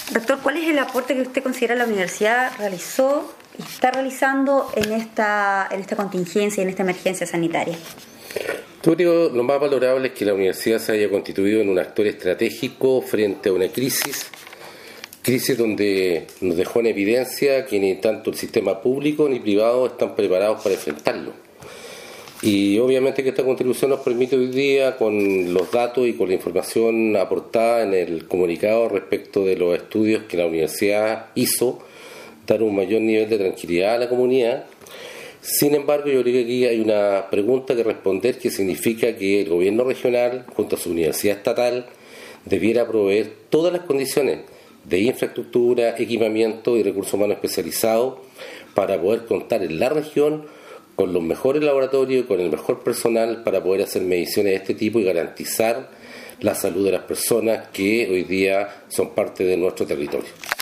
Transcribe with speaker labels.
Speaker 1: Doctor, ¿cuál es el aporte que usted considera la universidad realizó y está realizando en esta contingencia, en esta emergencia sanitaria?
Speaker 2: Yo digo, lo más valorable es que la universidad se haya constituido en un actor estratégico frente a una crisis donde nos dejó en evidencia que ni tanto el sistema público ni privado están preparados para enfrentarlo. Y obviamente que esta contribución nos permite hoy día, con los datos y con la información aportada en el comunicado respecto de los estudios que la universidad hizo, dar un mayor nivel de tranquilidad a la comunidad. Sin embargo, yo creo que aquí hay una pregunta que responder, que significa que el gobierno regional, junto a su universidad estatal, debiera proveer todas las condiciones de infraestructura, equipamiento y recursos humanos especializados para poder contar en la región con los mejores laboratorios y con el mejor personal para poder hacer mediciones de este tipo y garantizar la salud de las personas que hoy día son parte de nuestro territorio.